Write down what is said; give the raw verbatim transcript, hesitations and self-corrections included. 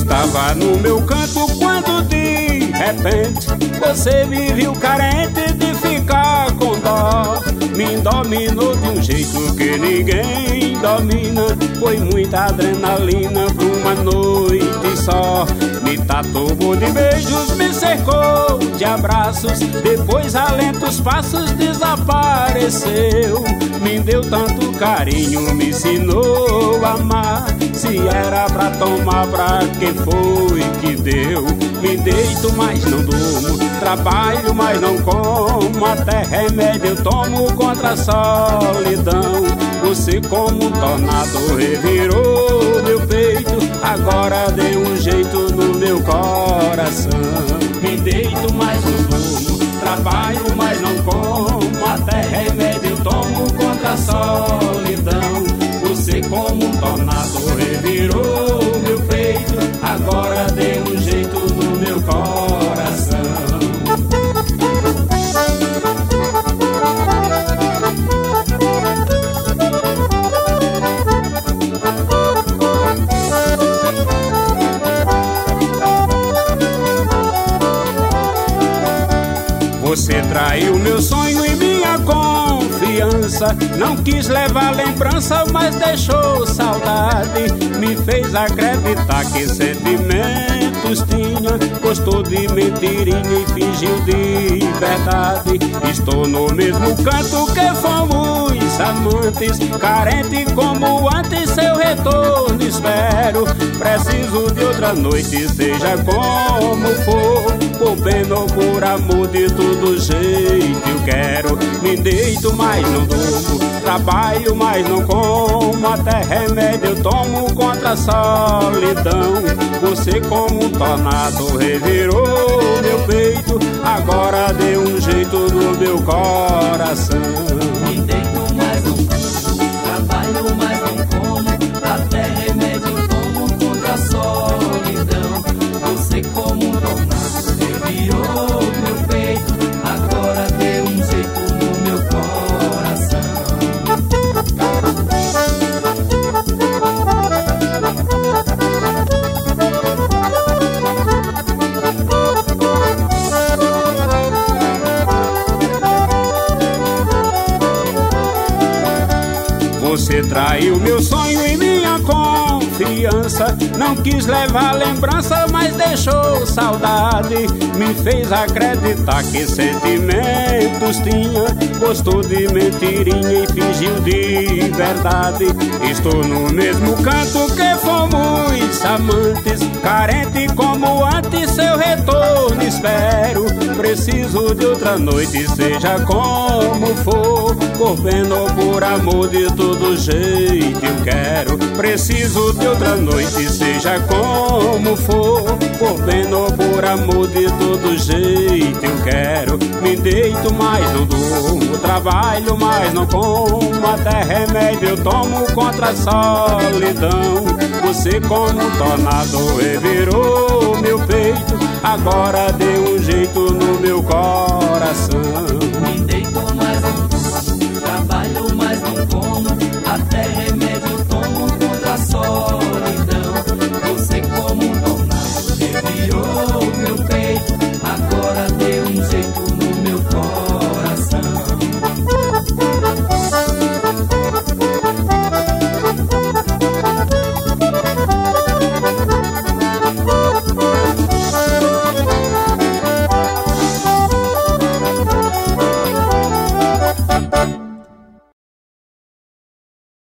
Estava no meu canto quando de repente você me viu carente de ficar com dó. Me dominou de um jeito que ninguém domina. Foi muita adrenalina pra uma noite só. Me tatuou de beijos, me cercou de abraços. Depois a lentos passos desapareceu. Me deu tanto carinho, me ensinou a amar. Se era pra tomar, pra quem foi que deu? Me deito, mas não durmo, trabalho, mas não como. Até remédio eu tomo contra a solidão. Você como um tornado revirou meu peito. Agora deu um jeito no meu coração. Me deito, mas não durmo, trabalho, mas não como. Até remédio eu tomo contra a solidão. Você como um tornado revirou meu peito. Agora deu um jeito no meu coração. Você traiu meu sonho e minha confiança. Não quis levar lembrança, mas deixou saudade. Me fez acreditar que sentimentos tinha. Gostou de mentirinha e fingiu de verdade. Estou no mesmo canto que fomos amantes. Carente como antes, seu retorno espero. Preciso de outra noite, seja como for. Por pena ou por amor, de todo jeito eu quero. Me deito, mas não durmo, trabalho, mas não como. Até remédio eu tomo contra a solidão. Você como um tornado revirou meu peito. Agora deu um jeito no meu coração. Me deito, mas não durmo, trabalho, mas não como. Até remédio eu tomo contra a solidão. Você como um tornado revirou meu peito. Agora deu um jeito no meu coração. Você traiu meu sonho e minha confiança. Não quis levar lembrança, mas deixou saudade. Me fez acreditar que sentimentos tinha. Gostou de mentirinha e fingiu de verdade. Estou no mesmo canto que fomos amantes. Carente como antes, seu retorno espero. Preciso de outra noite, seja como for. Por pena ou por amor, de todo jeito eu quero. Preciso de outra noite, seja como for. Por pena ou por amor, de todo jeito eu quero. Me deito, mas não durmo, trabalho, mas não como. Até remédio eu tomo contra a solidão. Você como um tornado revirou meu peito. Agora deu um jeito no meu coração.